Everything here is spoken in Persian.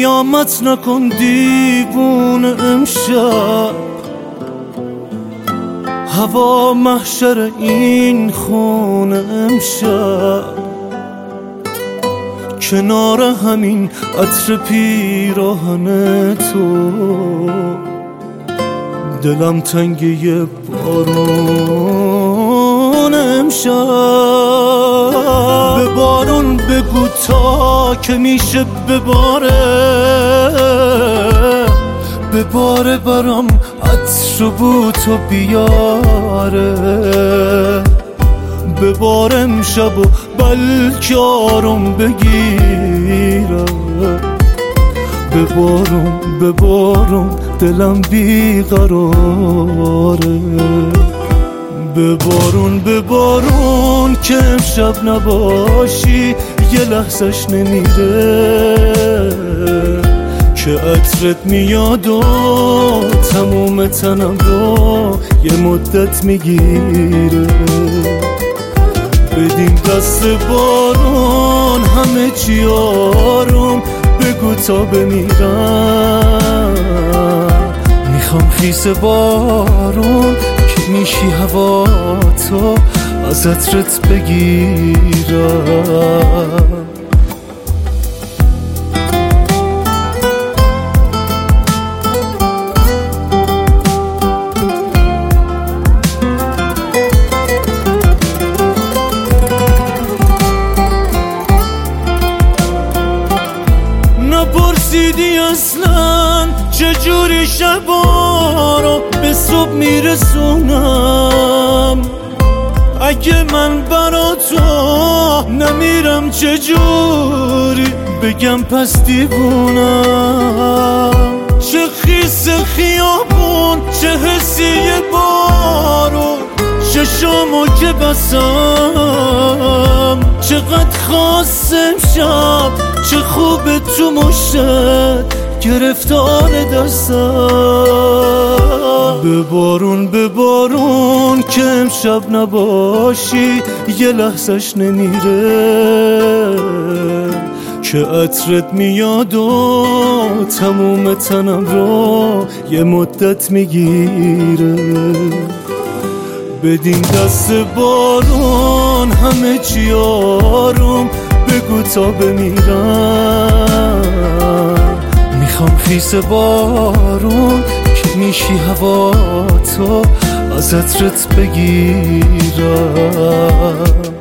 قیامت نکن دیوونه امشب، هوا محشر این خونه امشب. کنار همین عطر پیراهن تو دلم تنگ یه بارون امشب. به بارون بگو تا که میشه بباره برام عطر و بو تو بیاره. ببار امشب و بلکه آروم بگیره. ببارم دلم بیقراره. ببارون که امشب نباشی یه لحظش نمیره، که عطرت میاد و تموم تنم رو یه مدت میگیره. بدین دست بارون همه چی آروم بگو تا بمیرم. میخوام خیس بارون که میشی هوا تو از عطرت بگیرم. نپرسیدی اصلا چجوری شبا رو به صبح میرسونم. اگه من برا تو نمیرم چجوری بگم پس دیوونم. چه خیس خیابون چه حسی بارون، چشامو که بسم چقدر خواستم شب. چه خوبه تو مشت گرفتار دستم. ببارون که امشب نباشی یه لحظش نمیره، که عطرت میاد و تموم تنم رو یه مدت میگیره. بدین دست بارون همه چی آروم بگو تا بمیرم. میخوام خیس بارون که میشی هوا تو از عطرت بگیرم.